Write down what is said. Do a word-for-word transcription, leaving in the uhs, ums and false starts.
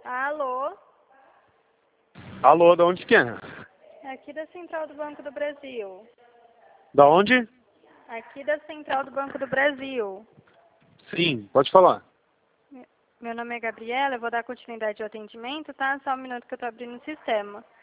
Alô? Alô, da onde que é? Aqui da Central do Banco do Brasil. Da onde? Aqui da Central do Banco do Brasil. Sim, pode falar. Meu nome é Gabriela, eu vou dar continuidade ao atendimento, tá? Só um minuto que eu tô abrindo o sistema.